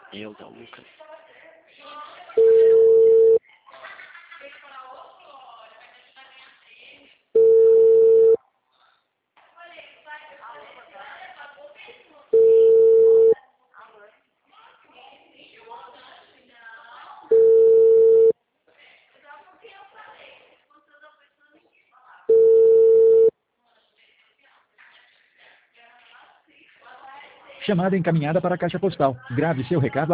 Eu não, Lucas. Chamada encaminhada para a caixa postal. Grave seu recado